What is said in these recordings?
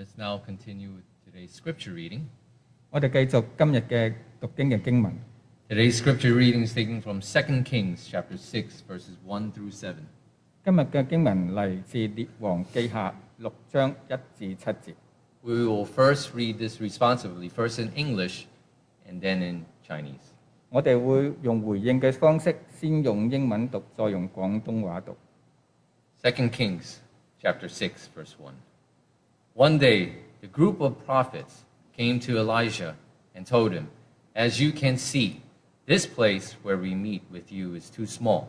Let's now continue with today's scripture reading. 我哋繼續今日嘅讀經嘅經文。 Today's scripture reading is taken from 2 Kings chapter 6, verses 1 through 7. 今日嘅經文嚟自列王記下6章1至7節。 We will first read this responsively, first in English and then in Chinese. 我哋會用回應嘅方式，先用英文讀，再用廣東話讀。 2 Kings chapter 6, verse 1. One day, the group of prophets came to Elijah and told him, "As you can see, this place where we meet with you is too small.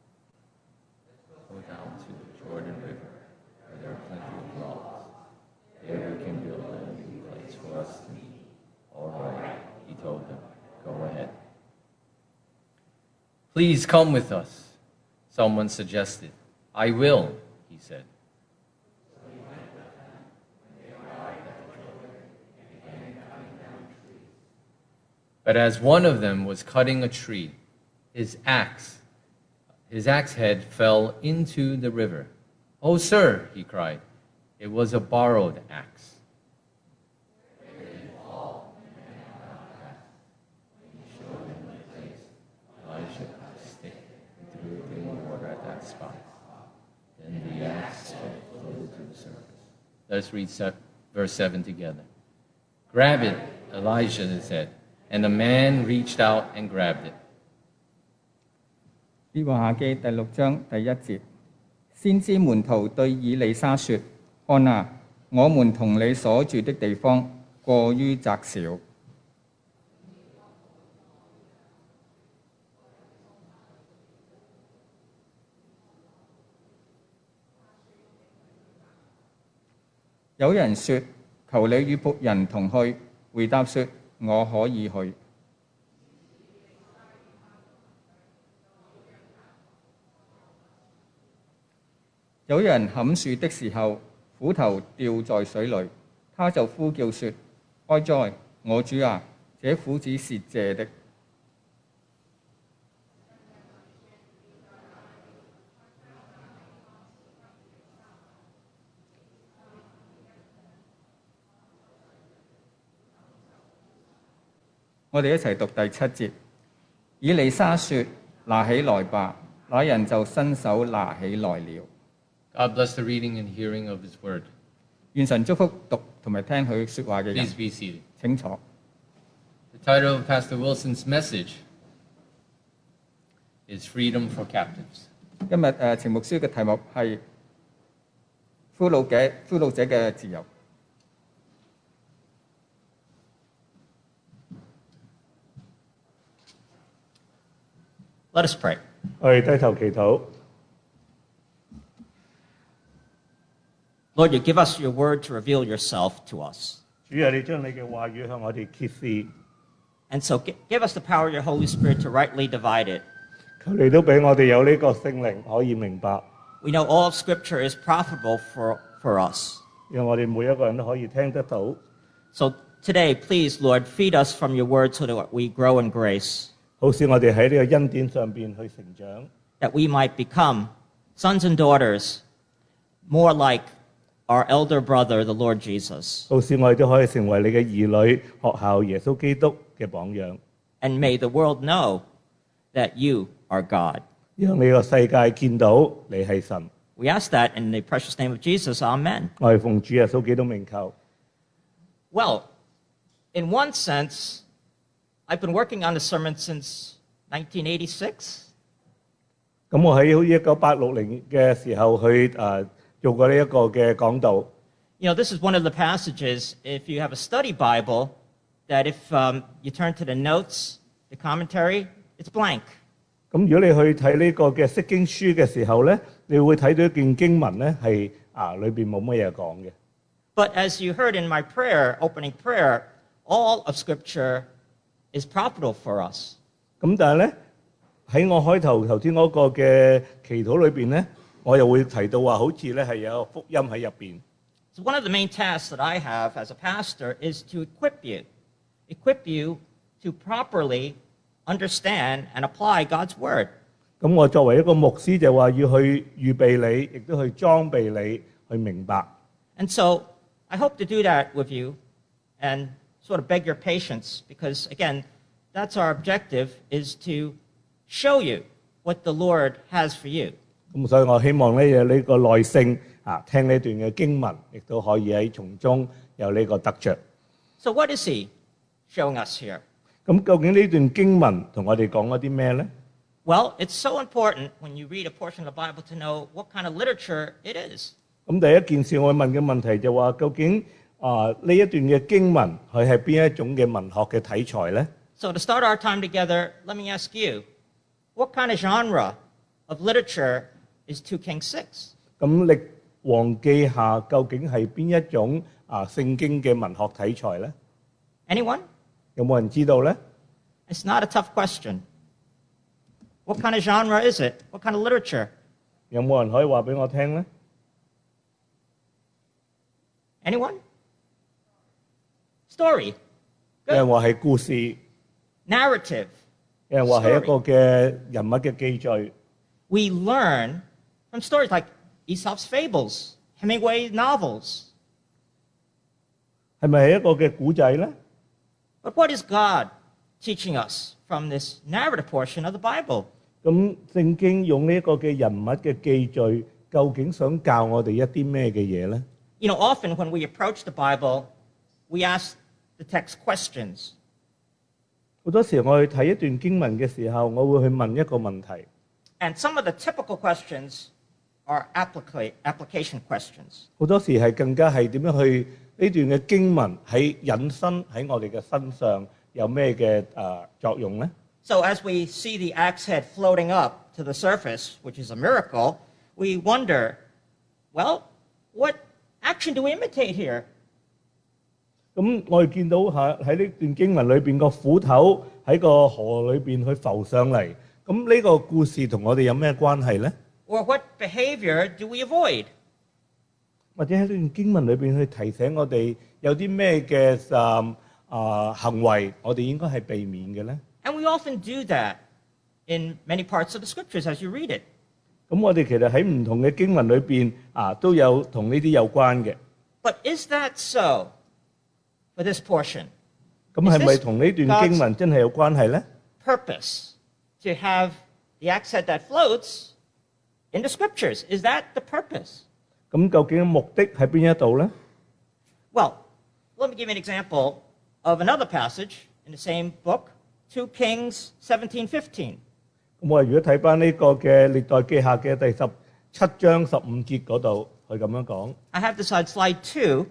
Go down to the Jordan River, where there are plenty of rocks. There we can build a new place for us to meet." "All right," he told them. "Go ahead." "Please come with us," someone suggested. "I will," he said. But as one of them was cutting a tree, his axe head fell into the river. "Oh, sir," he cried, "it was a borrowed axe." Elijah put a stick and threw it in the water at that spot. Then the axe head floated to the surface. Let's read verse 7 together. "Grab it," Elijah said. And the man reached out and grabbed it. 列王下記第6章第1節，先知門徒對以利沙說：看啊，我們同你所住的地方過於窄小。有人說：求你與僕人同去。回答說：我可以去。有人砍樹的時候，斧頭掉在水裏，他就呼叫說：哀哉，我主啊，這斧子是借的。我哋一齊讀第7節。以利沙說：拿起來吧。那人就伸手拿起來了。 God bless the reading and hearing of His word. 願神祝福讀同埋聽佢說話嘅人。 Please be seated. 請坐。 The title of Pastor Wilson's message is Freedom for Captives. 今日程牧師嘅題目係俘虜者嘅自由。 Let us pray. 我哋低頭祈禱。 Lord, you give us your word to reveal yourself to us. 主啊，你將你嘅話語向我哋揭示， And so give us the power of your Holy Spirit to rightly divide it. 求你都俾我哋有呢個聖靈可以明白， We know all of Scripture is profitable for us. 讓我哋每一個人都可以聽得到。 So today, please, Lord, feed us from your word so that we grow in grace, 好使我哋喺呢個恩典上邊去成長， that we might become sons and daughters more like our elder brother, the Lord Jesus. 好使我哋都可以成為你嘅兒女，學效耶穌基督嘅榜樣， And may the world know that you are God. 讓你個世界見到你係神。 We ask that in the precious name of Jesus. Amen. 我哋奉主耶穌基督名求。 Well, in one sense, I've been working on the sermon since 1986. 咁我喺1986年嘅時候去做過呢一個嘅講道。 You know, this is one of the passages, if you have a study Bible, that if you turn to the notes, the commentary, it's blank. 咁如果你去睇呢個嘅釋經書嘅時候咧，你會睇到一段經文咧係裏邊冇乜嘢講嘅。 But as you heard in my prayer, opening prayer, all of Scripture is profitable for us. 咁但係咧喺我開頭先嗰個嘅祈禱裏邊咧，我又會提到話，好似咧係有福音喺入邊。 So one of the main tasks that I have as a pastor is to equip you to properly understand and apply God's word. 咁我作為一個牧師就話要去預備你，亦都去裝備你去明白。 And so I hope to do that with you and sort of beg your patience because, again, that's our objective is to show you what the Lord has for you. 咁所以我希望咧有呢個耐性聽呢段嘅經文，亦都可以喺從中有呢個得着。 So what is he showing us here? 咁究竟呢段經文同我哋講咗啲咩咧？ Well, it's so important when you read a portion of the Bible to know what kind of literature it is. 咁第一件事我問嘅問題就話，究竟呢一段嘅經文佢係邊一種嘅文學嘅題材咧？ So to start our time together, let me ask you, what kind of genre of literature is 2 Kings 6? 咁列王記下究竟係邊一種聖經嘅文學題材咧？ Anyone? 有冇人知道咧？ It's not a tough question. What kind of genre is it? What kind of literature? 有冇人可以話俾我聽咧？ Anyone? Story. 有人 Good. 話係故事， Narrative. 有人話係一個嘅人物嘅記敘。 We learn from stories like Aesop's fables, Hemingway novels. 係咪係一個嘅古仔咧？ But what is God teaching us from this narrative portion of the Bible? 咁聖經用呢一個嘅人物嘅記敘，究竟想教我哋一啲咩嘅嘢咧？ You know, often when we approach the Bible, we ask the text questions. 好多時我去睇一段經文嘅時候，我會去問一個問題。 And some of the typical questions are application questions. 好多時係更加係點樣去呢段嘅經文喺引申喺我哋嘅身上有咩嘅作用咧？ So as we see the axe head floating up to the surface, which is a miracle, we wonder, well, what action do we imitate here? 咁我哋見到喺呢段經文裏邊個斧頭喺個河裏邊去浮上嚟，咁呢個故事同我哋有咩關係咧？ Or what behavior do we avoid? 或者喺呢段經文裏邊去提醒我哋有啲咩嘅行為，我哋應該係避免嘅咧？ And we often do that in many parts of the scriptures as you read it. 咁我哋其實喺唔同嘅經文裏邊都有同呢啲有關嘅。 But is that so for this portion? 咁係咪同呢段經文真係有關係咧？ Purpose to have the axe head that floats in the scriptures. Is that the purpose? 咁究竟目的喺邊一度咧？ Well, let me give you an example of another passage in the same book, 2 Kings 17:15. 咁我哋如果睇翻呢個嘅列代記下嘅第17章15節嗰度，佢咁樣講。 I have this on slide 2,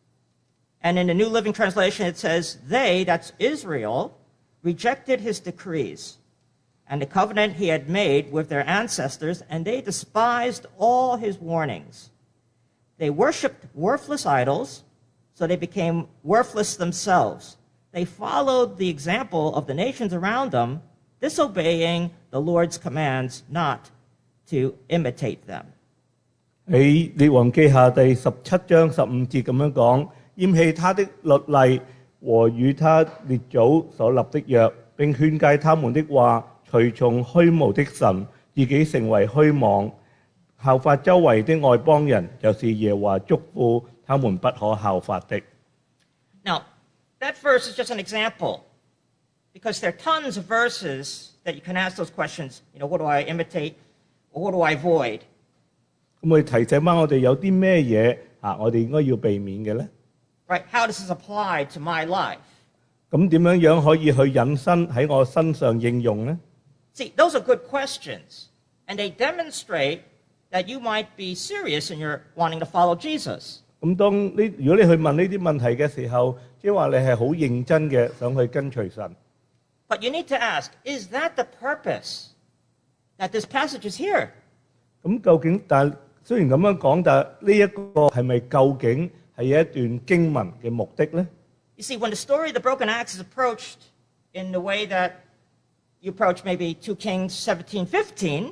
and in the New Living Translation it says, They, that's Israel, rejected his decrees and the covenant he had made with their ancestors, and they despised all his warnings. They worshipped worthless idols, so they became worthless themselves. They followed the example of the nations around them, disobeying the Lord's commands not to imitate them. 喺列王記下第17章15節咁樣講，厭棄他的律例和與他列祖所立的約，並勸戒他們的話，隨從虛無的神，自己成為虛妄，效法周圍的外邦人，就是耶和華囑咐他們不可效法的。 Now, that verse is just an example, because there are tons of verses that you can ask those questions, what do I imitate, or what do I avoid? 咁我哋提醒翻我哋有啲咩嘢我哋應該要避免嘅咧？ Right? How does this apply to my life? 咁點樣可以去引申喺我身上應用咧？ See, those are good questions, and they demonstrate that you might be serious in your wanting to follow Jesus. 咁如果你去問呢啲問題嘅時候，即係話你係好認真嘅想去跟隨神。 But you need to ask, is that the purpose that this passage is here? 咁究竟雖然咁樣講，但呢一個係咪究竟係一段經文嘅目的咧？ You see, when the story of the broken axe is approached in the way that you approach maybe 2 Kings 17:15,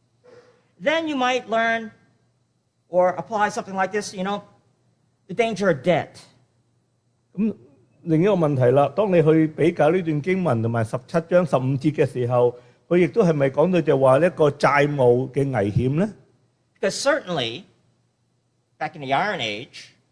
then you might learn or apply something like this, the danger of debt. 咁另一個問題啦，當你去比較呢段經文同埋17章15節嘅時候，佢亦都係咪講到就話一個債務嘅危險咧？ Because certainly, back in the Iron Age,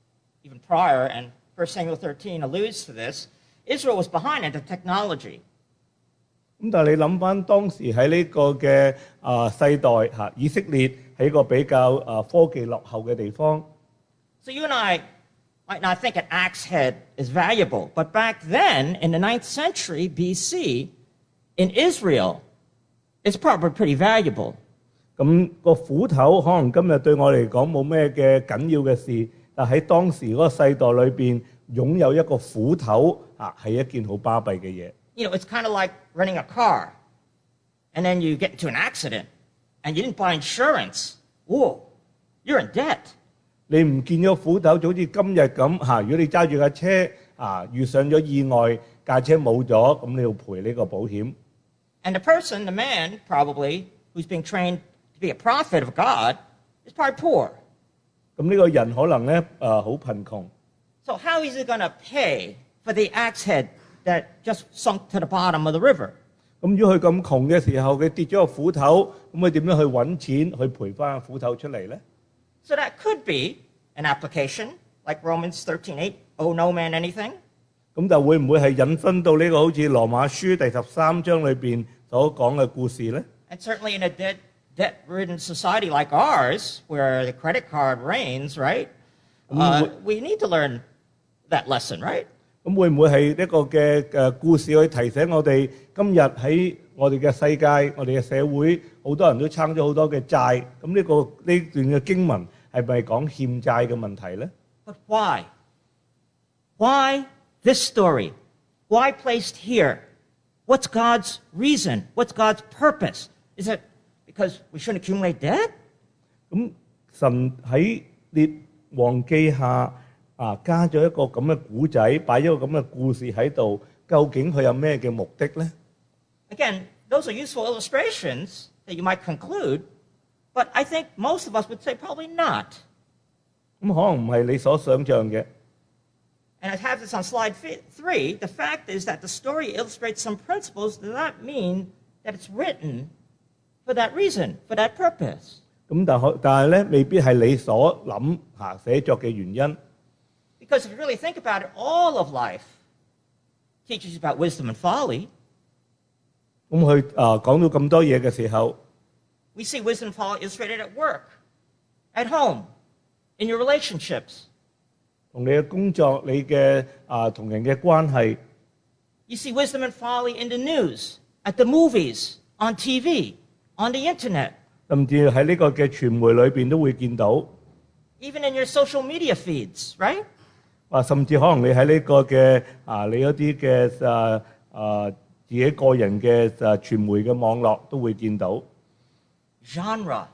even prior, and 1 Samuel 13 alludes to this, Israel was behind in the technology. 咁但係你諗翻當時喺呢個嘅世代嚇，以色列係一個比較科技落後嘅地方。 So you and I might not think an axe head is valuable, but back then, in the 9th century BC, in Israel, it's probably pretty valuable. 咁個斧頭可能今日對我嚟講冇咩嘅緊要嘅事，但喺當時嗰個世代裏邊擁有一個斧頭係一件好巴閉嘅嘢。 You know, it's kind of like renting a car, and then you get into an accident, and you didn't buy insurance. Whoa, you're in debt. 你唔見咗斧頭，就好似今日咁嚇。如果你揸住架車遇上咗意外，架車冇咗，咁你要賠呢個保險。 And the person, the man, probably, who's being trained to be a prophet of God, is probably poor. 咁呢個人可能咧好貧窮。 So how is he going to pay for the axe head that just sunk to the bottom of the river? 咁如果佢咁窮嘅時候，佢跌咗個斧頭，咁佢點樣去揾錢去賠翻個斧頭出嚟咧？ So that could be an application, like Romans 13:8, owe no man anything. 咁就會唔會係引申到呢個好似羅馬書第13章裏邊所講嘅故事咧？ And certainly in a debt-ridden society like ours, where the credit card reigns, right? We need to learn that lesson, right? 咁會唔會係一個嘅故事去提醒我哋今日喺我哋嘅世界、我哋嘅社會，好多人都撐咗好多嘅債。咁呢段嘅經文係咪講欠債嘅問題咧？ But why? Why this story? Why placed here? What's God's reason? What's God's purpose? Is it because we shouldn't accumulate debt? 咁神喺列王記下加咗一個咁嘅古仔，擺咗個咁嘅故事喺度，究竟佢有咩嘅目的咧？ Again, those are useful illustrations that you might conclude, but I think most of us would say probably not. 咁可能唔係你所想像嘅。 And I have this on slide 3. The fact is that the story illustrates some principles does not mean that it's written for that reason, for that purpose. 咁但係咧，未必係你所諗寫作嘅原因。 Because if you really think about it, all of life teaches you about wisdom and folly. 咁佢講到咁多嘢嘅時候， We see wisdom and folly illustrated at work, at home, in your relationships. 同你嘅工作、你嘅同人嘅關係。 You see wisdom and folly in the news, at the movies, on TV, on the internet. 甚至喺呢個嘅傳媒裏邊都會見到。 Even in your social media feeds, right? 甚至可能你喺呢個嘅你一啲嘅自己個人嘅傳媒嘅網絡都會見到。 Genre.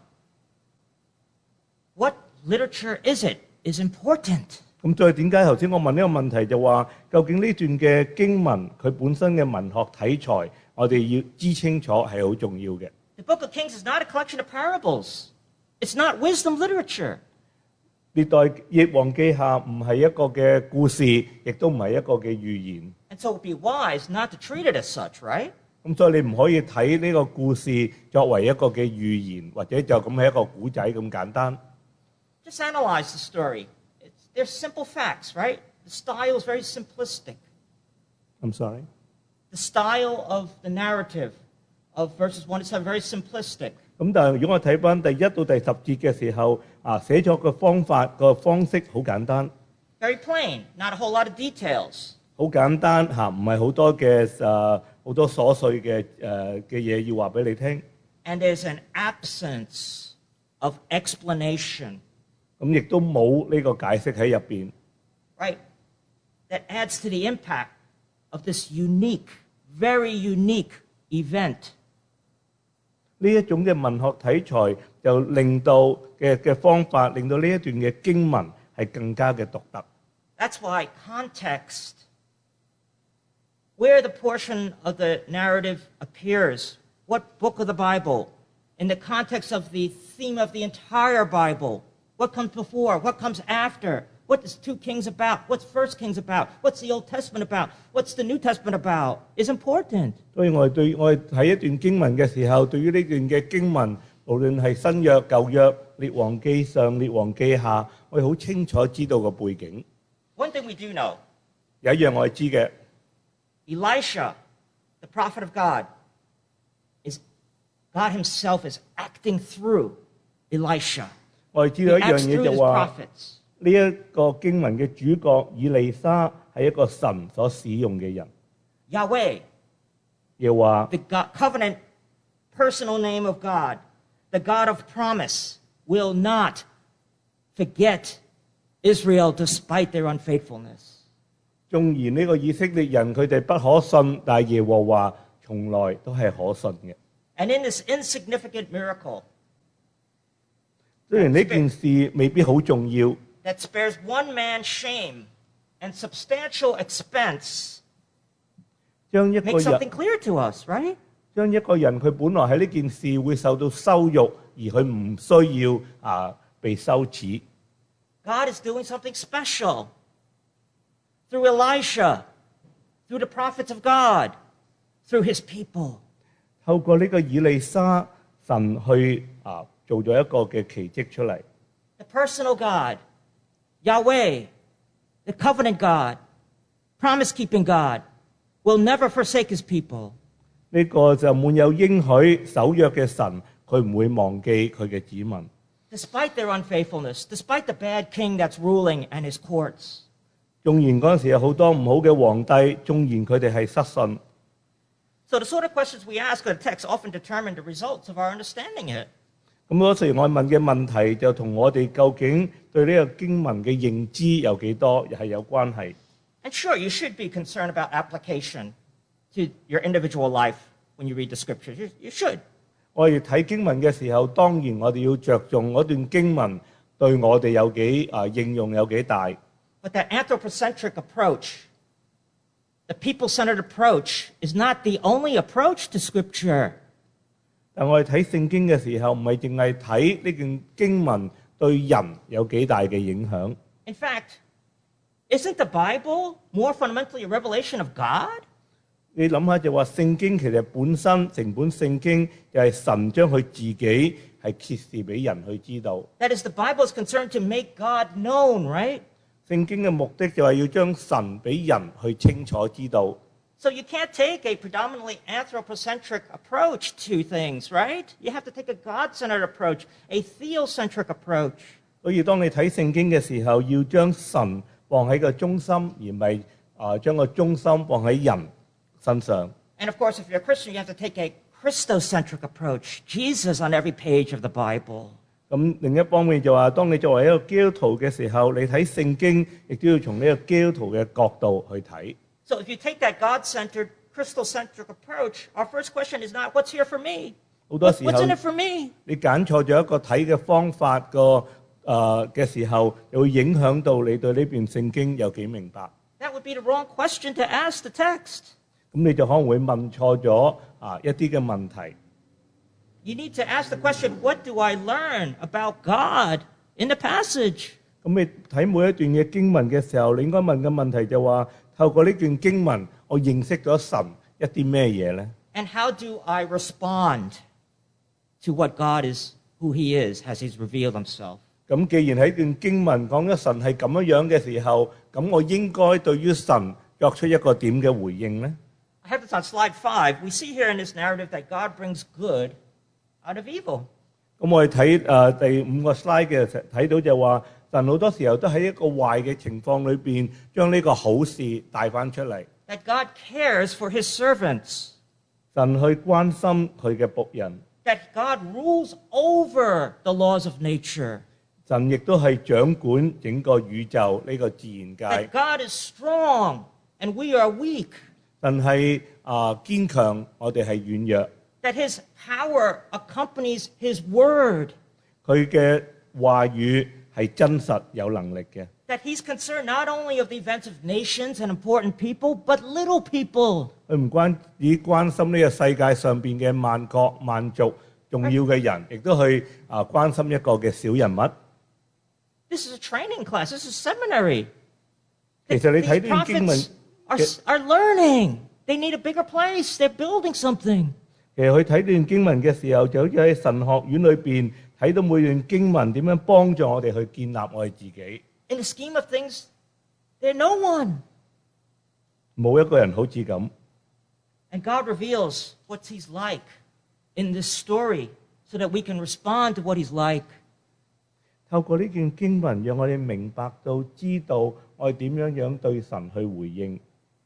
What literature is it? Is important. 咁再點解頭先我問呢個問題就話，究竟呢段嘅經文佢本身嘅文學題材，我哋要知清楚係好重要嘅。 The book of Kings is not a collection of parables. It's not wisdom literature. 列王記下唔係一個嘅故事，亦都唔係一個嘅預言。 And so it would be wise not to treat it as such, right? 咁所以你唔可以睇呢個故事作為一個嘅預言，或者就咁係一個古仔咁簡單。 Just analyze the story. They're simple facts, right? The style is very simplistic. I'm sorry. The style of the narrative of verses 1 to 7 very simplistic. 咁但係如果我睇翻第1到第10節嘅時候，寫作嘅方式好簡單。 Very plain, not a whole lot of details. 好簡單唔係好多嘅好多瑣碎嘅嘢要話俾你聽。 And there's an absence of explanation. 咁亦都冇呢個解釋喺入邊。 Right? That adds to the impact of this unique, very unique event. 呢一種嘅文學題材就令到嘅方法，令到呢一段嘅經文係更加嘅獨特。 That's why context, where the portion of the narrative appears, what book of the Bible, in the context of the theme of the entire Bible, what comes before, what comes after, what is 2 Kings about, what's 1 Kings about, what's the Old Testament about, what's the New Testament about, is important. 所以我哋睇一段經文嘅時候，對於呢段嘅經文，無論係新約、舊約、列王記上、列王記下，我哋好清楚知道個背景。 we do know. 有一樣我係知嘅， Elisha, the prophet of God, God himself is acting through Elisha. 我哋知 He 道一樣 acts 嘢 through 就 his 話 prophets. 呢一個經文嘅主角以利沙係一個神所使用嘅人， Yahweh, 又話 the covenant personal name of God, the God of promise, will not forget Israel despite their unfaithfulness. 縱然呢個以色列人佢哋不可信，但係耶和華從來都係可信嘅。 And in this insignificant miracle 雖然呢件事未必好重要， that spares one man's shame and substantial expense, 將一個 makes 人 something clear to us, right? 將一個人佢本來喺呢件事會受到羞辱，而佢唔需要被羞恥。 God is doing something special through Elisha, through the prophets of God, through his people. 透過呢個以利沙，神去做咗一個嘅奇蹟出嚟。 The personal God, Yahweh, the covenant God, promise-keeping God, will never forsake his people. 呢個就滿有應許守約嘅神，佢唔會忘記佢嘅子民。 Despite their unfaithfulness, despite the bad king that's ruling and his courts. 縱然嗰陣時有好多唔好嘅皇帝，縱然佢哋係失信。 So the sort of questions we ask of the text often determine the results of our understanding it. 咁嗰時我問嘅問題就同我哋究竟對呢個經文嘅認知有幾多，係有關係。 And sure, you should be concerned about application to your individual life when you read the scriptures. You should. 我哋睇經文嘅時候，當然我哋要着重嗰段經文對我哋有幾應用有幾大。 But that anthropocentric approach, the people-centered approach, is not the only approach to scripture. 但我哋睇聖經嘅時候，唔係淨係睇呢段經文對人有幾大嘅影響。 In fact, isn't the Bible more fundamentally a revelation of God? 你諗下就話聖經其實本身成本聖經就係神將佢自己係揭示俾人去知道。 That is, the Bible is concerned to make God known, right? 聖經嘅目的就係要將神俾人去清楚知道。 So you can't take a predominantly anthropocentric approach to things, right? You have to take a God-centered approach, a theocentric approach. 所以當你睇聖經嘅時候，要將神放喺個中心，而唔係將個中心放喺人身上。 And of course, if you're a Christian, you have to take a Christocentric approach. Jesus on every page of the Bible. 咁另一方面就話，當你作為一個基督徒嘅時候，你睇聖經亦都要從呢個基督徒嘅角度去睇。 So if you take that God-centered, Christocentric approach, our first question is not, what's here for me? 好多時候 What's in it for me? 你揀錯咗一個睇嘅方法嘅時候，又會影響到你對呢段聖經有幾明白。 That would be the wrong question to ask the text. 咁你就可能會問錯咗一啲嘅問題。 You need to ask the question, what do I learn about God in the passage? 咁你睇每一段嘅經文嘅時候，你應該問嘅問題就話：透過呢段經文，我認識咗神一啲咩嘢呢？ And how do I respond to what God is, who He is, as He's revealed Himself? 咁既然喺段經文講咗神係咁樣嘅時候，咁我應該對於神作出一個點嘅回應呢？ I have this on slide 5. We see here in this narrative that God brings good out of evil. 咁我哋睇第5個 slide 嘅時候睇到就話，神好多時候都喺一個壞嘅情況裏邊，將呢個好事帶翻出嚟。 That God cares for His servants. 神去關心佢嘅僕人， That God rules over the laws of nature. 神亦都係掌管整個宇宙呢個自然界。 That God is strong and we are weak. 神係堅強，我哋係軟弱。 That His power accompanies His word. 佢嘅話語係真實有能力嘅。 That He's concerned not only of the events of nations and important people, but little people. 佢唔只關心呢個世界上邊嘅萬國萬族重要嘅人，亦都去關心一個嘅小人物。 This is a training class. This is seminary. 其實你睇 These 呢段經文， prophets are learning. They need a bigger place. They're building something. 其實佢睇段經文嘅時候，就好似喺神學院裏邊睇到每段經文點樣幫助我哋去建立我哋自己。 In the scheme of things, There's no one. 冇一個人好似咁。 And God reveals what he's like in this story so that we can respond to what he's like. 透過呢段經文，讓我哋明白到、知道我哋點樣對神去回應。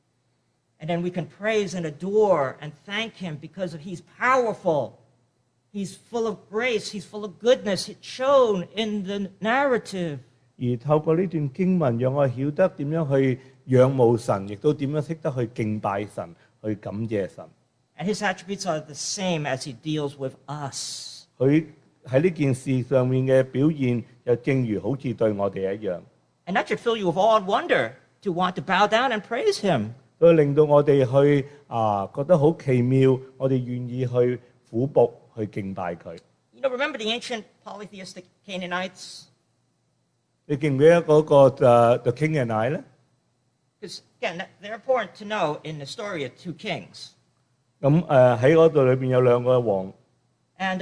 And then we can praise and adore and thank him because he's powerful. He's full of grace. He's full of goodness. It's shown in the narrative. 而透過呢段經文，讓我曉得點樣去仰慕神，亦都點樣識得去敬拜神、去感謝神。 And his attributes are the same as he deals with us. 佢喺呢件事上面嘅表現，又正如好似對我哋一樣。 And that should fill you with awe and wonder to want to bow down and praise him. 所以令到我哋去覺得好奇妙，我哋願意去俯伏去敬拜佢。 You know, remember the ancient polytheistic Canaanites? 你記唔記得嗰個The King and I 咧？ Because, again, they're important to know in the story of two kings. 咁喺嗰度裏邊有兩個王。 And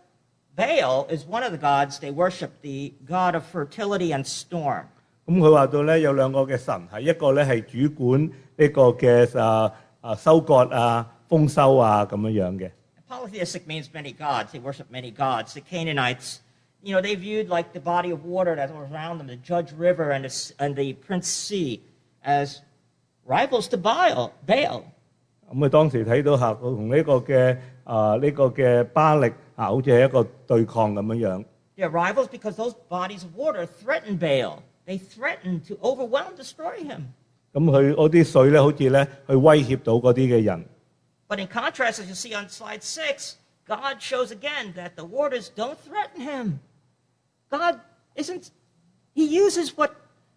Baal is one of the gods. They worship the god of fertility and storm. 咁佢話到咧有兩個嘅神，係一個咧係主管呢個嘅收割豐收咁樣嘅。 Polytheistic means many gods. They worship many gods. The Canaanites, you know, they viewed like the body of water that was around them, the Judge River and the Prince Sea, as rivals to Baal. 咁當時睇到同呢個嘅巴力好似係一個對抗咁樣。 They're rivals because those bodies of water threaten Baal. They threaten to overwhelm, destroy him. 咁佢嗰啲水咧，好似咧去威脅到嗰啲嘅人。 But in contrast, as you see on slide 6, God shows again that the waters don't threaten him. God isn't, he uses what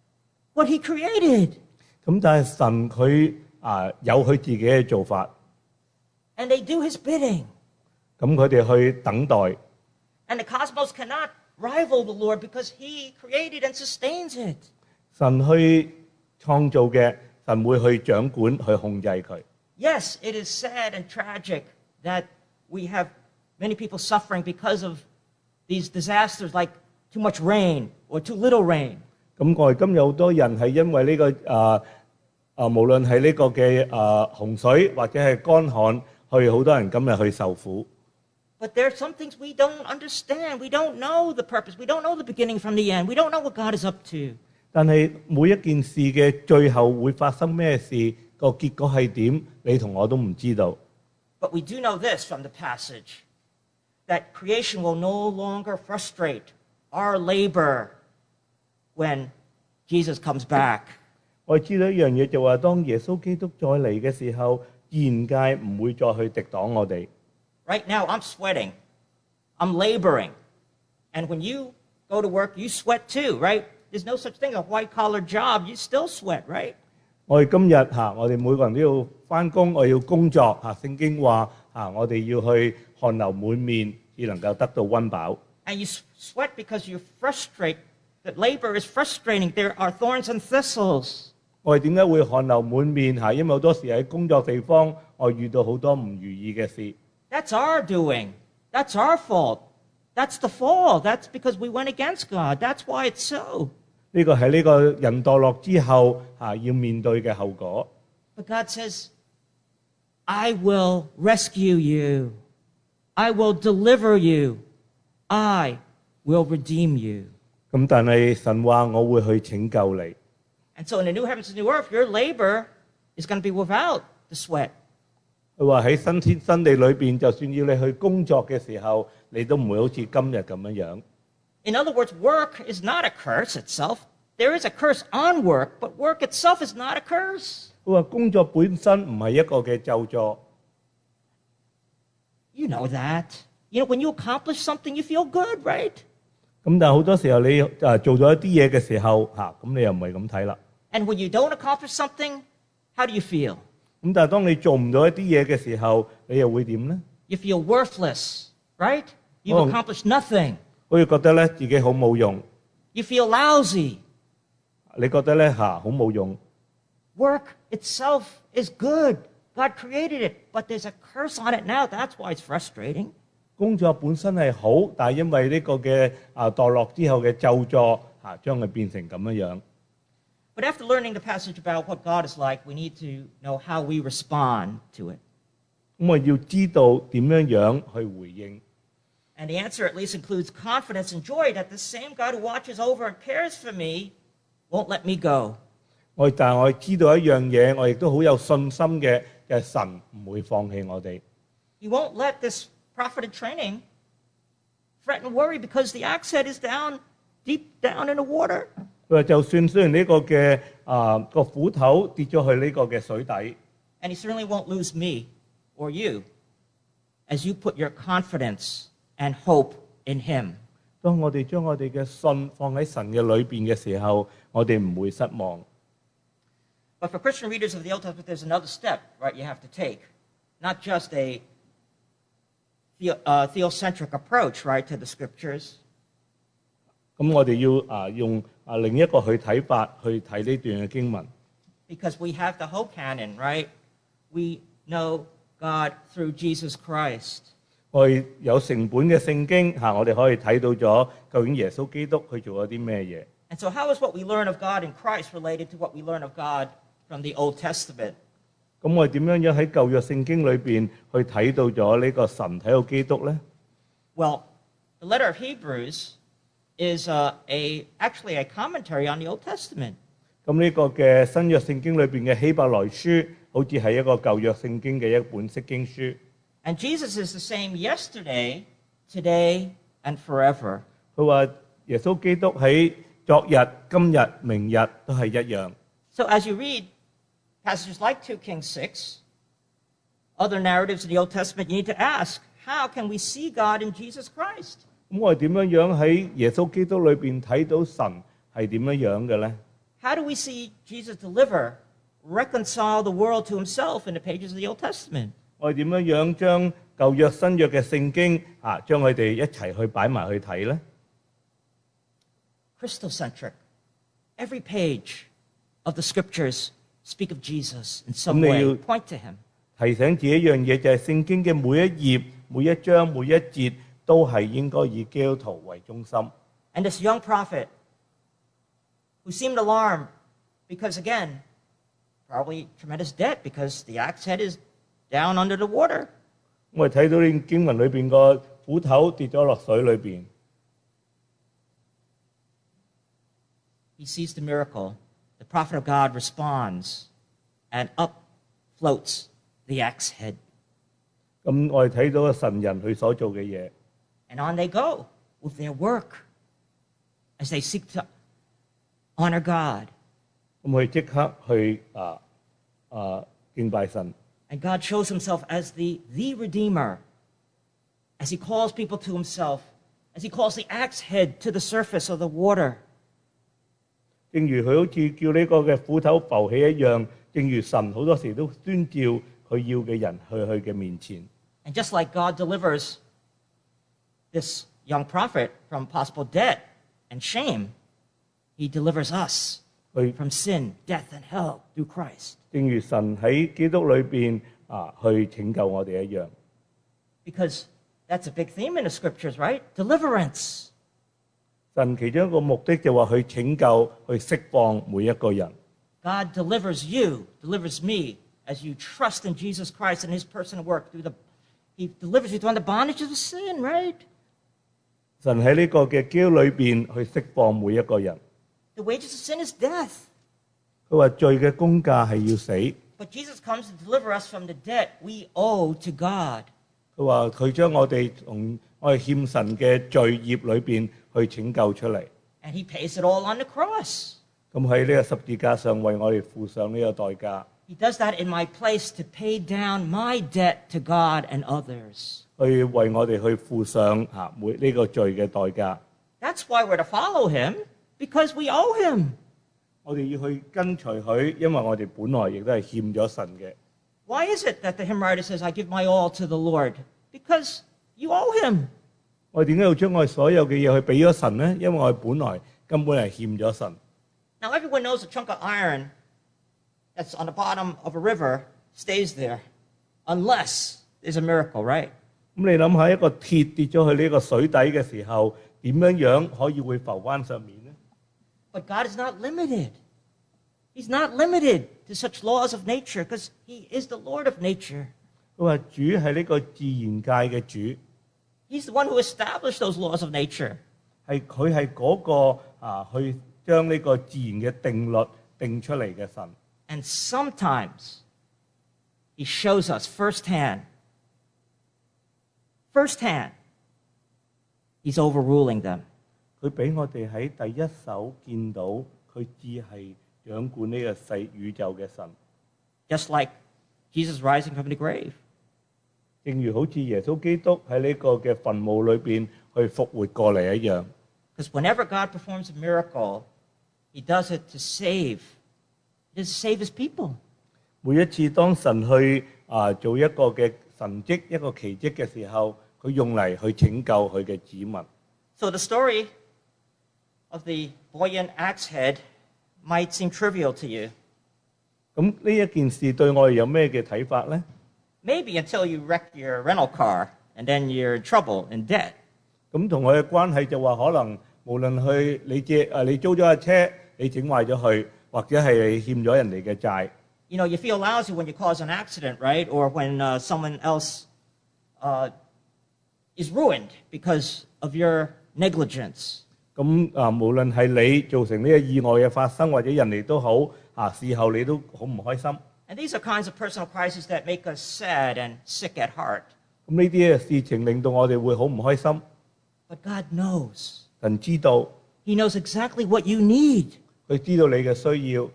he created. 咁但係神佢有佢自己嘅做法。 And they do his bidding. 咁佢哋去等待。 And the cosmos cannot rival the Lord because he created and sustains it. 神去創造嘅，神會去掌管、去控制佢。 Yes, it is sad and tragic that we have many people suffering because of these disasters like too much rain or too little rain. 咁我哋今日好多人係因為呢個無論係呢個嘅洪水或者係乾旱，去好多人今日去受苦。 But there are some things we don't understand. We don't know the purpose. We don't know the beginning from the end. We don't know what God is up to. 但係每一件事嘅最後會發生咩事，個結果係點，你同我都唔知道。 But we do know this from the passage, that creation will no longer frustrate our labor when Jesus comes back. 我哋知道一樣嘢就話，當耶穌基督再嚟嘅時候，自然界唔會再去敵擋我哋。 Right now, I'm sweating. I'm laboring. And when you go to work, you sweat too, right? There's no such thing as a white-collar job. You still sweat, right? 我哋今日我哋每個人都要返工，我要工作聖經話我哋要去汗流滿面，至能夠得到溫飽。 And you sweat because you're frustrated. That labor is frustrating. There are thorns and thistles. 我哋點解會汗流滿面？因為好多時喺工作地方，我遇到好多唔如意嘅事。 That's our doing. That's our fault. That's the fall. That's because we went against God. That's why it's so. 呢個係呢個人墮落之後要面對嘅後果。 But God says, I will rescue you. I will deliver you. I will redeem you. 咁但係神話我會去拯救你。 And so in the new heavens and new earth, your labor is going to be without the sweat. 佢話喺新天新地裏邊，就算要你去工作嘅時候，你都唔會好似今日咁樣。 In other words, work is not a curse itself. There is a curse on work, but work itself is not a curse. 佢話工作本身唔係一個嘅咒詛。 You know that. You know, when you accomplish something, you feel good, right? 咁但係好多時候你做咗一啲嘢嘅時候咁你又唔係咁睇啦。 And when you don't accomplish something, how do you feel? 咁但係當你做唔到一啲嘢嘅時候，你又會點呢？ You feel worthless, right? You've accomplished nothing. 好似覺得咧自己好冇用， You feel lousy. 你覺得咧好冇用。 Work itself is good. God created it, but there's a curse on it now. That's why it's frustrating. 工作本身係好，但係因為呢個嘅墮落之後嘅咒詛將佢變成咁樣。 But after learning the passage about what God is like, we need to know how we respond to it. 咁我要知道點樣去回應。 And the answer at least includes confidence and joy that the same God who watches over and cares for me won't let me go. 但係我知道一樣嘢，我亦都好有信心嘅，就係神唔會放棄我哋。 He won't let this prophet in training fret and worry because the axe head is down, deep down in the water. 佢話就算雖然呢個嘅個斧頭跌咗去呢個嘅水底， And he certainly won't lose me or you as you put your confidence and hope in him. 當我哋將我哋嘅信放喺神嘅裏邊嘅時候，我哋唔會失望。 But for Christian readers of the Old Testament, there's another step, right, you have to take. Not just a theocentric approach, right, to the scriptures, 咁我哋要用另一個去睇法去睇呢段嘅經文， because we have the whole canon, right? We know God through Jesus Christ. 我哋有成本嘅聖經我哋可以睇到咗究竟耶穌基督佢做咗啲咩嘢。 And so how is what we learn of God in Christ related to what we learn of God from the Old Testament? 咁我哋點樣喺舊約聖經裏邊去睇到咗呢個神睇到基督呢？ Well, the letter of Hebrews is actually a commentary on the Old Testament. 咁呢個嘅新約聖經裏邊嘅希伯來書，好似係一個舊約聖經嘅一本釋經書。 And Jesus is the same yesterday, today, and forever. 佢話耶穌基督喺昨日、今日、明日都係一樣。 So as you read passages like 2 Kings 6, other narratives in the Old Testament, you need to ask, how can we see God in Jesus Christ? 咁我哋點樣喺耶穌基督裏邊睇到神係點樣嘅呢？ How do we see Jesus deliver, reconcile the world to himself in the pages of the Old Testament? 我哋點樣將舊約、新約嘅聖經將佢哋一齊去擺埋去睇呢？ Christocentric. Every page of the scriptures speak of Jesus in some 咁你 way, 要 point to him. 提醒自己一樣嘢，就係聖經嘅每一頁、每一章、每一節都係應該以基督徒為中心。 And this young prophet who seemed alarmed because, again, probably tremendous debt because the axe head is down under the water. 我哋睇到呢經文裏邊個斧頭跌咗落水裏邊， He sees the miracle. The prophet of God responds, and up floats the axe head. 咁我哋睇到個神人佢所做嘅嘢， And on they go with their work as they seek to honor God. 咁佢即刻去敬拜神。 And God shows himself as the Redeemer, as he calls people to himself, as he calls the axe head to the surface of the water. 正如佢好似叫呢個嘅斧頭浮起一樣，正如神好多時都宣召佢要嘅人去佢嘅面前。 And just like God delivers this young prophet from possible debt and shame, he delivers us 佢 from sin, death, and hell through Christ. 正如神喺基督裏邊去拯救我哋一樣。 Because that's a big theme in the scriptures, right? Deliverance. 神其中一個目的就話去拯救、去釋放每一個人。 God delivers you, delivers me, as you trust in Jesus Christ and his personal work. He delivers you from the bondage of sin, right? 神喺呢個嘅基督裏邊去釋放每一個人。 The wages of sin is death. 佢話罪嘅工價係要死。 But Jesus comes to deliver us from the debt we owe to God. 佢話佢將我哋從我哋欠神嘅罪孽裏邊去拯救出嚟。 And he pays it all on the cross. 咁喺呢個十字架上為我哋付上呢個代價， He does that in my place to pay down my debt to God and others. 去為我哋去付上每呢個罪嘅代價。 That's why we're to follow him, because we owe him. 我哋要去跟隨佢，因為我哋本來亦都係欠咗神嘅。 Why is it that the hymn writer says, I give my all to the Lord? Because you owe him. 我哋點解要將我哋所有嘅嘢去俾咗神呢？因為我哋本來根本係欠咗神。 Now, everyone knows a chunk of iron that's on the bottom of a river stays there, unless there's a miracle, right? 咁你諗下一個鐵跌咗去呢個水底嘅時候，點樣可以會浮翻上面呢？ But God is not limited. He's not limited to such laws of nature because he is the Lord of nature. 佢話主係呢個自然界嘅主， He's the one who established those laws of nature. 佢係嗰個去將呢個自然嘅定律定出嚟嘅神。 And sometimes he shows us firsthand, he's overruling them. 佢俾我哋喺第一手見到佢只係掌管呢個世宇宙嘅神， Just like Jesus rising from the grave. 正如好似耶穌基督喺呢個嘅墳墓裏邊去復活過嚟一樣。 Because whenever God performs a miracle, he does it to save his people. 每一次當神去做一個嘅神蹟、一個奇蹟嘅時候，佢用嚟去拯救佢嘅子民。 So the story of the boy in axe head might seem trivial to you. 咁呢一件事對我哋有咩嘅睇法呢？ Maybe until you wreck your rental car and then you're in trouble, in debt. 咁同佢嘅關係就話可能無論你租咗架車，你整壞咗佢，或者係你欠咗人哋嘅債。 You know, you feel lousy when you cause an accident, right? Or when someone else is ruined because of your negligence. 咁無論係你造成呢個意外嘅發生，或者人哋都好事後你都好唔開心。 And these are kinds of personal crises that make us sad and sick at heart. 咁呢啲嘅事情令到我哋會好唔開心。 But God knows. 神知道， He knows exactly what you need. 佢知道你嘅需要，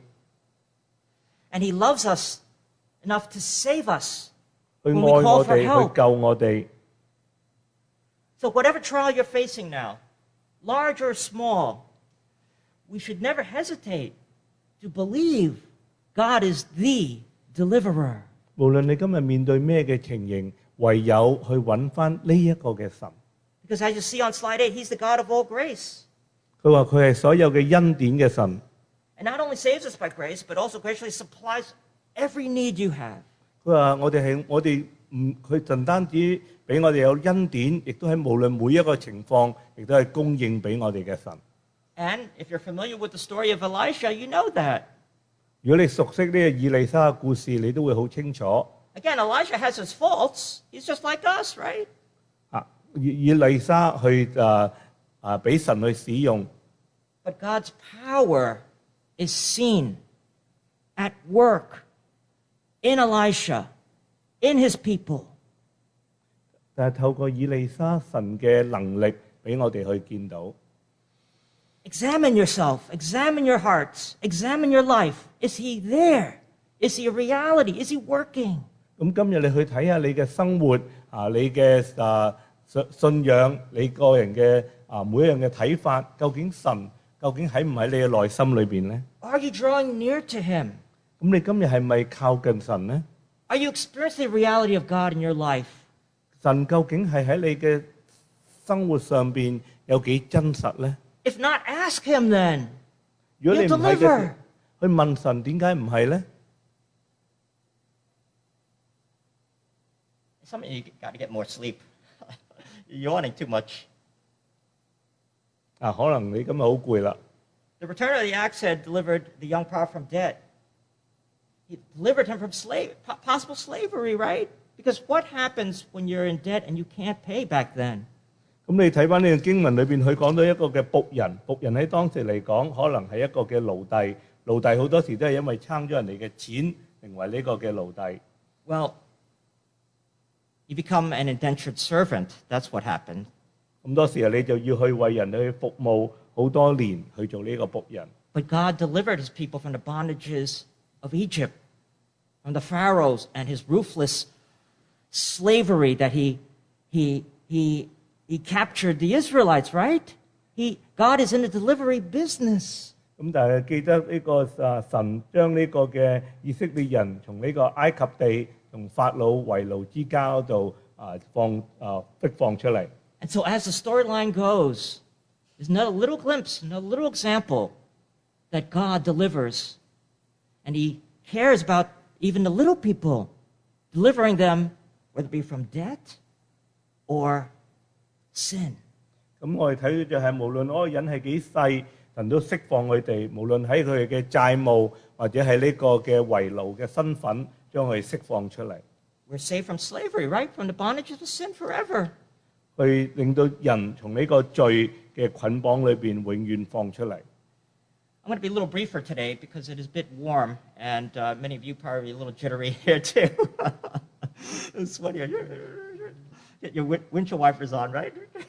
And He loves us enough to save us 去愛 when we call 我 for 哋， help. 去救我哋。 So whatever trial you're facing now, large or small, we should never hesitate to believe God is the deliverer. 無論你今日面對咩嘅情形，唯有去揾翻呢一個嘅神。 Because as you see on slide 8, He's the God of all grace. 佢話佢係所有嘅恩典嘅神。 And not only saves us by grace, but also graciously supplies every need you have. 佢話佢唔單止俾我哋有恩典，亦都喺無論每一個情況，亦都係供應俾我哋嘅神。 And if you're familiar with the story of Elisha, you know that. 如果你熟悉呢個以利沙嘅故事，你都會好清楚。 Again, Elisha has his faults. He's just like us, right? 以利沙去俾神去使用， But God's power is seen at work in Elisha, in his people. 但係透過以利沙神嘅能力俾我哋去見到。 Examine yourself, examine your hearts, examine your life. Is he there? Is he a reality? Is he working? 咁今日你去睇下你嘅生活你嘅信仰，你個人嘅每一樣嘅睇法，究竟神究竟喺唔喺你嘅內心裏邊呢？ Are you drawing near to him? 咁你今日係咪靠近神呢？ Are you experiencing the reality of God in your life? 神究竟係喺你嘅生活上邊有幾真實呢？ If not, ask him then. 如果你 He'll 唔係嘅 deliver.， 去問神點解唔係呢？ Some of you got to get more sleep. You're yawning too much. 可能你今日好攰啦。 The return of the axe head delivered the young prophet from debt. He delivered him from possible slavery, right? Because what happens when you're in debt and you can't pay back then? 咁你睇翻呢個經文裏邊，佢講到一個嘅僕人，僕人喺當時嚟講，可能係一個嘅奴隸，奴隸好多時都係因為撐咗人哋嘅錢，成為呢個嘅奴隸。 Well, you become an indentured servant. That's what happened. 咁多時候你就要去為人去服務好多年，去做呢個僕人。 But God delivered his people from the bondages of Egypt, from the pharaohs and his ruthless slavery that he captured the Israelites, right? God is in the delivery business. 咁但係記得呢個神將呢個嘅以色列人從呢個埃及地同法老為奴之家嗰度釋放出嚟。 And so as the storyline goes, there's another little glimpse, another little example that God delivers. And he cares about even the little people, delivering them, whether it be from debt or sin. 咁我哋睇到就係無論嗰個人係幾細， 神都釋放佢哋，無論喺佢哋嘅債務或者係呢個嘅為奴嘅身份，將佢釋放出嚟， We're saved from slavery, right? From the bondage of sin forever. 去令到人從呢個罪嘅捆綁裏邊永遠放出嚟。 I'm going to be a little briefer today because it is a bit warm, and many of you probably a little jittery here too. It's funny. Get your windshield wipers on, right?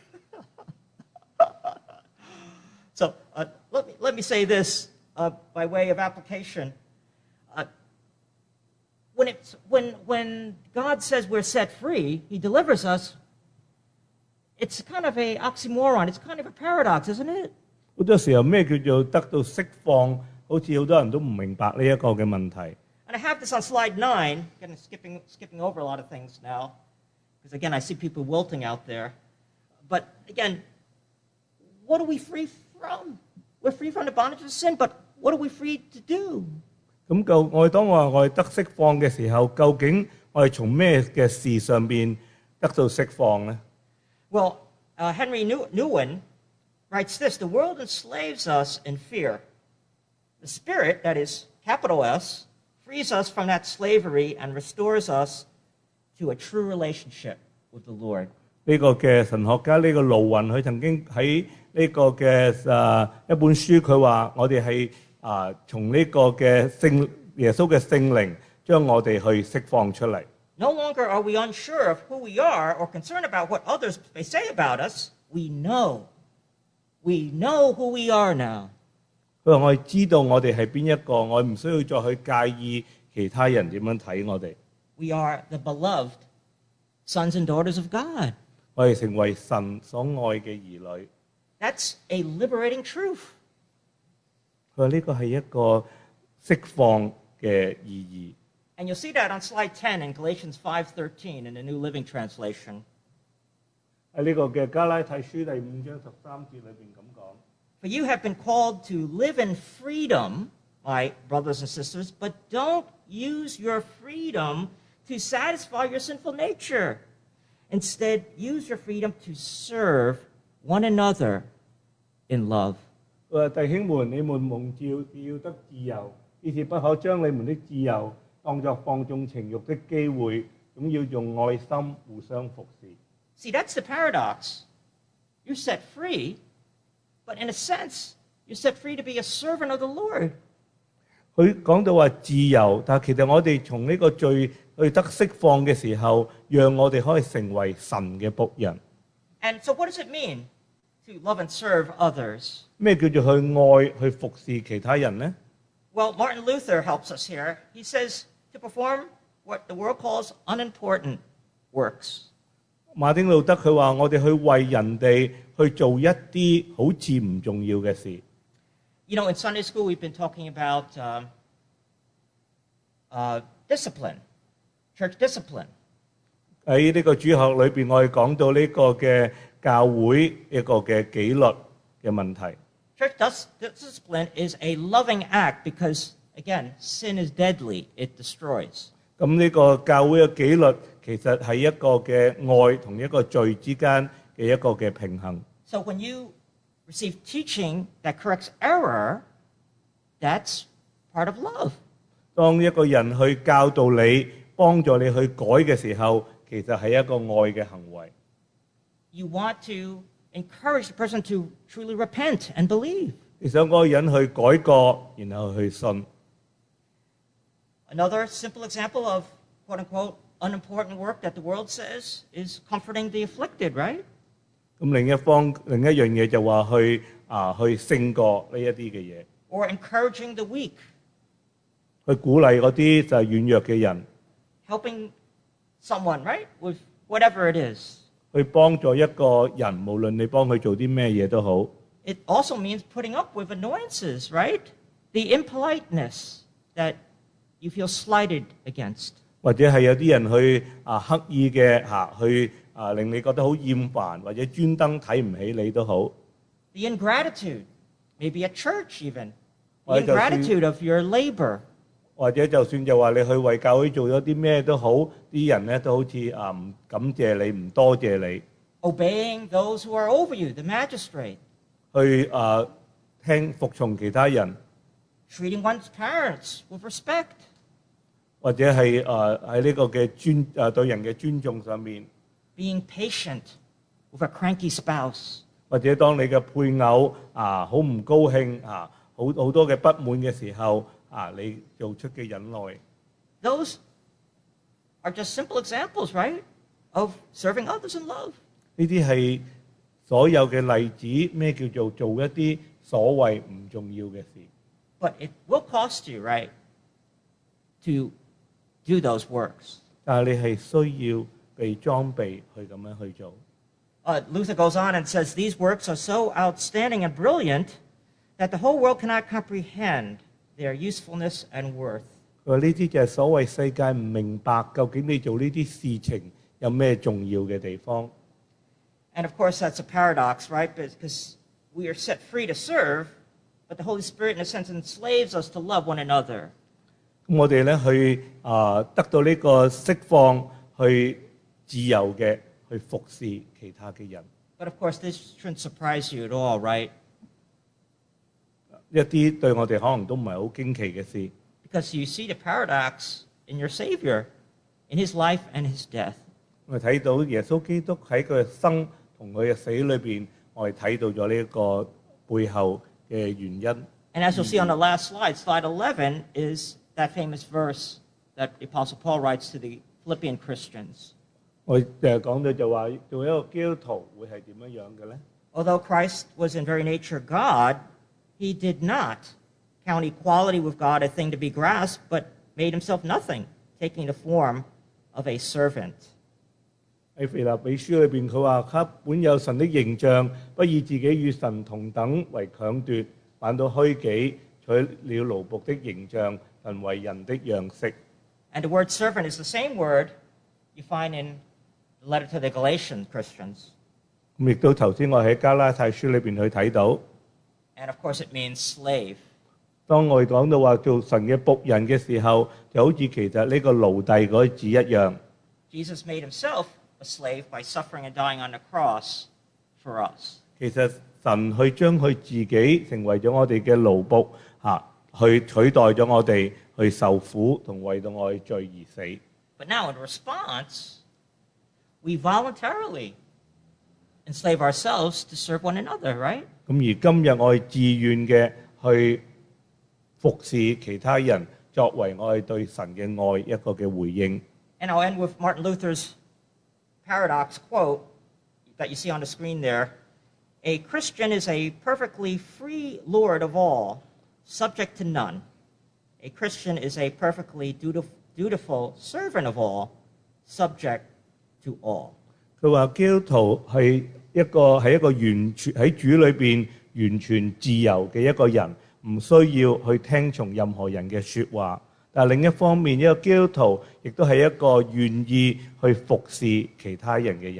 So let me say this by way of application. When God says we're set free, He delivers us. It's kind of a oxymoron. It's kind of a paradox, isn't it? 好多時候咩叫做得到釋放？好似好多人都唔明白呢一個嘅問題。 And I have this on slide 9. Again, skipping over a lot of things now, because again, I see people wilting out there. But again, what are we free from? We're free from the bondage of sin, but what are we free to do? 咁當我哋得釋放嘅時候，究竟我哋從咩嘅事上邊得到釋放呢？ Well, Henry Nouwen writes this: the world enslaves us in fear. The Spirit, that is capital S, frees us from that slavery and restores us to a true relationship with the Lord. 呢個嘅神學家呢個盧雲，佢曾經喺呢個嘅一本書，佢話我哋係從呢個嘅耶穌嘅聖靈將我哋去釋放出嚟。 No longer are we unsure of who we are or concerned about what others may say about us. We know. We know who we are now. 佢話我哋知道我哋係邊一個，我唔需要再去介意其他人點樣睇我哋。 We are the beloved sons and daughters of God. 我哋成為神所愛嘅兒女。 That's a liberating truth. 佢話呢個係一個釋放嘅意義。 And you'll see that on slide 10 in Galatians 5:13 in the New Living Translation. 喺呢個嘅加拉太書第5章13節裏邊咁講。 For you have been called to live in freedom, my brothers and sisters, but don't use your freedom to satisfy your sinful nature. Instead, use your freedom to serve one another in love. 佢話弟兄們，你們蒙召要得自由，於是不可將你們的自由當作放縱情慾的機會，總要用愛心互相服侍。 See, that's the paradox. You're set free, but in a sense, you're set free to be a servant of the Lord. 佢講到話自由，但係其實我哋從呢個罪去得釋放嘅時候，讓我哋可以成為神嘅僕人。 And so what does it mean to love and serve others? 咩叫做去愛去服侍其他人呢？ Well, Martin Luther helps us here. He says to perform what the world calls unimportant works. 馬丁路德佢話：我哋去為人哋去做一啲好似唔重要嘅事。 You know, in Sunday school, we've been talking about discipline, church discipline. 喺呢個主學裏邊，我哋講到呢個嘅教會一個嘅紀律嘅問題。 Church discipline is a loving act because, again, sin is deadly. It destroys. 咁呢個教會嘅紀律其實係一個嘅愛同一個罪之間嘅一個嘅平衡。 So when you receive teaching that corrects error, that's part of love. 當一個人去教導你、幫助你去改嘅時候，其實係一個愛嘅行為。 You want to encourage the person to truly repent and believe. 你想嗰個人去改過，然後去信。 Another simple example of quote-unquote unimportant work that the world says is comforting the afflicted, right? 咁另一樣嘢就話去勝過呢一啲嘅嘢， Or encouraging the weak, 去鼓勵嗰啲就係軟弱嘅人， helping someone, right, with whatever it is. 去幫助一個人，無論你幫佢做啲咩嘢都好。 It also means putting up with annoyances, right? The impoliteness that you feel slighted against. 或者係有啲人去刻意嘅去令你覺得好厭煩，或者專登睇唔起你都好。 The ingratitude, maybe at church even. The 或者就算 ingratitude of your labor. 或者就算就話你去為教會做咗啲咩都好，啲人咧都好似唔感謝你，唔多謝你。 Obeying those who are over you, the magistrate. 去服從其他人， treating one's parents with respect, 或者係喺呢個嘅對人嘅尊重上面， being patient with a cranky spouse, 或者當你嘅配偶好唔高興好多嘅不滿嘅時候你做出嘅忍耐， those are just simple examples, right, of serving others in love. 呢啲係所有嘅例子，咩叫做做一啲所謂唔重要嘅事。 But it will cost you, right, to do those works. 但係你係需要被裝備去咁樣去做。 Luther goes on and says, these works are so outstanding and brilliant that the whole world cannot comprehend their usefulness and worth. 佢話呢啲就係所謂世界唔明白究竟你做呢啲事情有咩重要嘅地方。 And of course, that's a paradox, right? Because we are set free to serve, but the Holy Spirit, in a sense, enslaves us to love one another. 咁我哋咧去得到呢個釋放，去自由嘅去服侍其他嘅人。 But of course, this shouldn't surprise you at all, right? 一啲對我哋可能都唔係好驚奇嘅事， Because you see the paradox in your Savior, in his life and his death. 我哋睇到耶穌基督喺佢嘅生同佢嘅死裏邊，我哋睇到咗呢個背後嘅原因。 And as you'll see on the last slide, slide 11 is that famous verse that the Apostle Paul writes to the Philippian Christians. 我講到就話做一個基督徒會係點樣樣嘅咧？ Although Christ was in very nature God, he did not count equality with God a thing to be grasped, but made himself nothing, taking the form of a servant. 喺腓立比書裏邊，佢話他本有神的形象，不以自己與神同等為強奪，反倒虛己，取了奴僕的形象，成為人的樣式。 And the word servant is the same word you find in the letter to the Galatian Christians. 咁亦都頭先我喺加拉太書裏邊去睇到， And of course, it means slave. 當我哋講到話做神嘅僕人嘅時候，就好似其實呢個奴隸嗰個字一樣。 Jesus made himself a slave by suffering and dying on the cross for us. 其實神去將佢自己成為咗我哋嘅奴僕去取代咗我哋去受苦同為到我哋罪而死。 But now, in response, we voluntarily enslave ourselves to serve one another, right? 咁而今日我哋自願嘅去服侍其他人，作為我哋對神嘅愛一個嘅回應。 And I'll end with Martin Luther's paradox quote that you see on the screen there. A Christian is a perfectly free Lord of all, subject to none. A Christian is a perfectly dutiful servant of all, subject to all. 佢話基督徒係一個完全喺主裏邊完全自由嘅一個人，唔需要去聽從任何人嘅説話。但另一方面，一個基督徒亦都係一個願意去服侍其他人嘅人。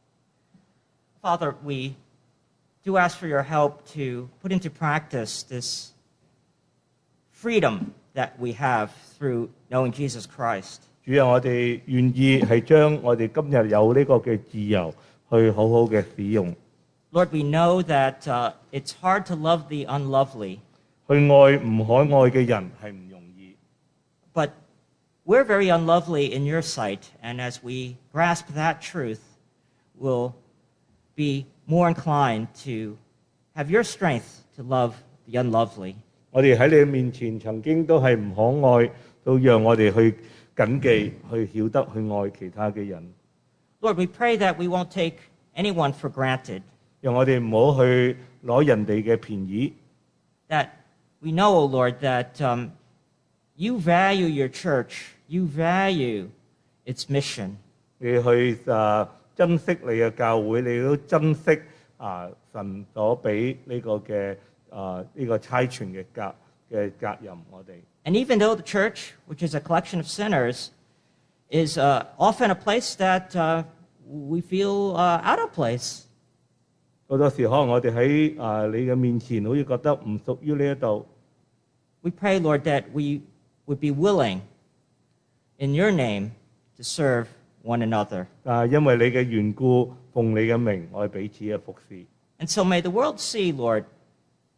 Father, we do ask for your help to put into practice this freedom that we have through knowing Jesus Christ. 主啊，我哋願意係將我哋今日有呢個嘅自由去好好嘅使用。 Lord, we know that it's hard to love the unlovely, 去愛唔可愛嘅人係唔容易， but we're very unlovely in your sight, and as we grasp that truth, we'll be more inclined to have your strength to love the unlovely. 我哋喺你面前曾經都係唔可愛，都讓我哋去謹記，去曉得去愛其他嘅人。 Lord, we pray that we won't take anyone for granted, 讓我哋唔好去攞人哋嘅便宜。 that we know, O Lord, that you value your church, you value its mission. 你去珍惜你嘅教會，你都珍惜神所俾呢個嘅呢個差傳嘅責任，我哋。 And even though the church, which is a collection of sinners, is often a place that we feel out of place, 好多時可能我哋喺你嘅面前，好似覺得唔屬於呢一度。 we pray, Lord, that we would be willing, in your name, to serve one another. 因為你嘅緣故，奉你嘅名，我哋彼此嘅服侍。 And so may the world see, Lord,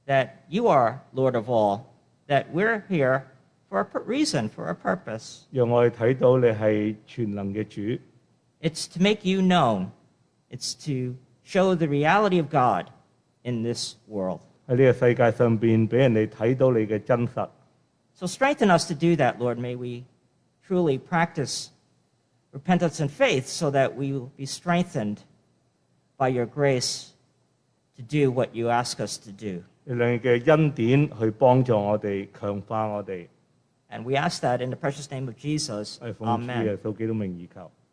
that you are Lord of all, that we're here for a reason, for a purpose. 讓我哋睇到你係全能嘅主。 It's to make you known. It's to show the reality of God in this world. 喺呢個世界上邊，俾人哋睇到你嘅真實。 So strengthen us to do that, Lord. May we truly practice repentance and faith so that we will be strengthened by your grace to do what you ask us to do. 讓你嘅恩典去幫助我哋，強化我哋。 And we ask that in the precious name of Jesus. 係奉主 Amen. 耶穌基督名而求。